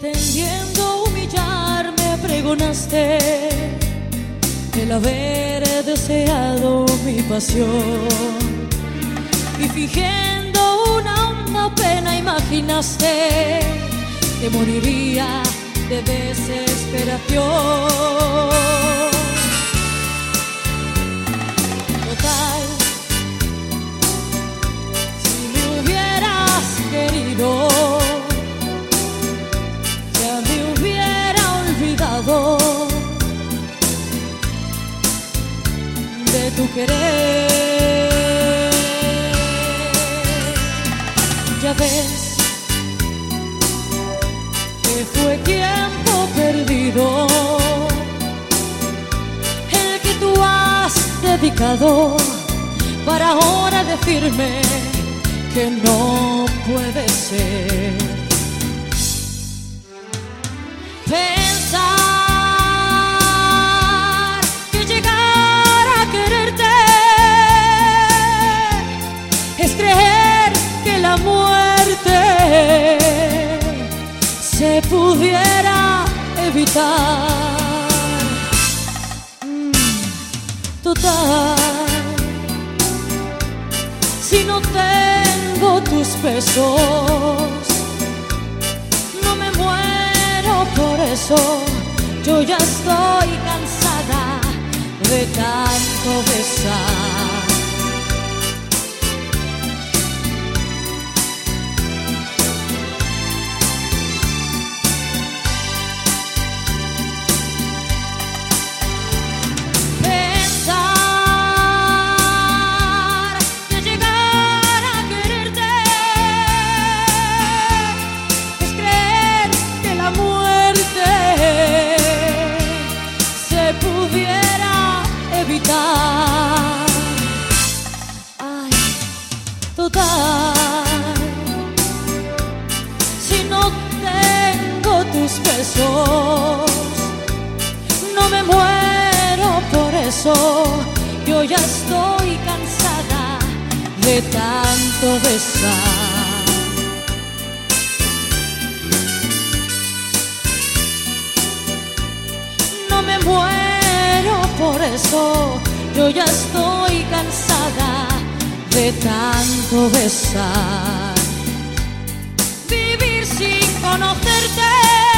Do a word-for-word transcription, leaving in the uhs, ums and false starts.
Pretendiendo humillarme pregonaste el haber deseado mi pasión, y fingiendo una honda pena imaginaste que moriría de desesperación. Total, si me hubieras querido, ya me hubiera olvidado de tu querer. Ya ves que fue tiempo perdido el que tú has dedicado para ahora decirme que no puede ser. Pensar que llegar a quererte es creer que la muerte se pudiera evitar. Mm, total, si no tengo tus besos, no me muero por eso. Yo ya estoy cansada de tanto besar. Ay, total, si no tengo tus besos, no me muero por eso. Yo ya estoy cansada de tanto besar. No me muero por eso. Yo ya estoy cansada de tanto besar. Vivir sin conocerte